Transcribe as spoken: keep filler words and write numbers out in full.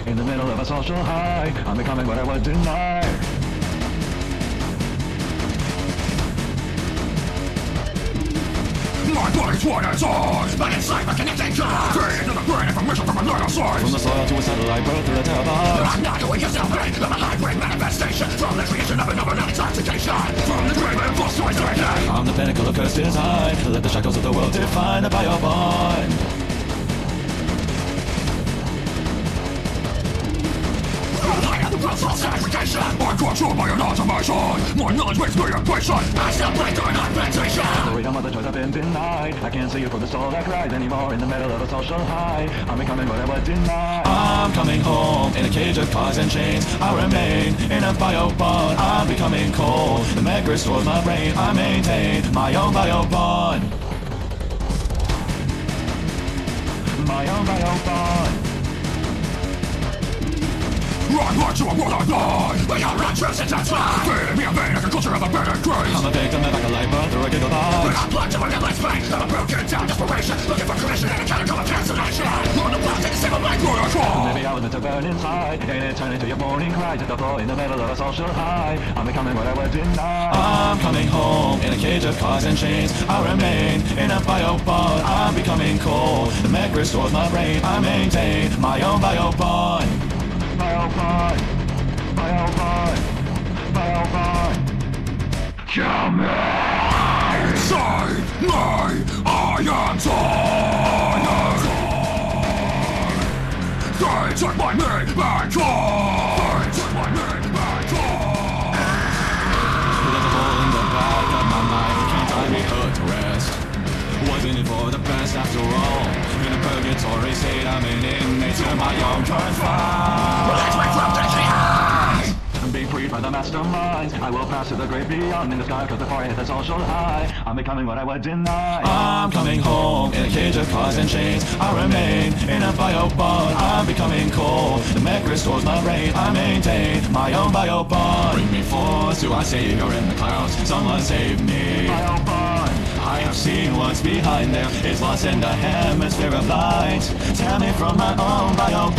In the middle of a social high, I'm becoming what I would deny. My body's what it's on, but inside my connecting car. Feed into the brain information from another source. From the soil to a satellite, birth through the terabytes. I'm not doing yourself pain, I'm a high-grade manifestation. From the creation of an overnight intoxication. From the grave and force to eternity. I'm the pinnacle of cursed design. Let the shackles of the world define the biobond. Segregation. I'm controlled by an automation. My knowledge makes me a patient. I still play through an augmentation. The freedom of the choice I've been denied. I can't see you for the soul that cries anymore. In the middle of a social high, I'm becoming what I would deny. I'm coming home in a cage of cars and chains. I remain in a biobond. I'm becoming cold. The meg restores my brain. I maintain my own biobond. My own biobond. Run, run to a world I die. We are run truths and that's why. Feeding me a vein like a culture of abandoned grace. I'm a victim of a light burn through a gigabyte. But I'm blood to an endless pain. I'm a broken down desperation. Looking for creation and a catacomb of cancellation. On the block, take a sip of life, where I fall. Maybe I was meant to burn inside. Ain't it turning to your morning cries at the floor in the middle of a social high. I'm becoming what I would deny. I'm coming home in a cage of cars and chains. I remain in a biobond. I'm becoming cold. The meg restores my brain. I maintain my own biobond. Biobond, biobond, biobond. Kill me! Save me! I am tired! They took my meat back home! They took my meat back home! There's a hole in the back of my mind. Can't I be put to rest? Wasn't it for the best after all? In a purgatory state, I'm an inmate to my own confined. That's my throat to the eyes! Be freed by the masterminds. I will pass to the great beyond. In the sky, cause before I hit the social high, I'm becoming what I would deny. I'm coming home in a cage of cars and chains. I remain in a biobond. I'm becoming cold. The mech restores my brain. I maintain my own biobond. Bring me forth to our savior in the clouds. Someone save me. Biobond. I have seen what's behind there. It's lost in the hemisphere of light. Tell me from my own biobond.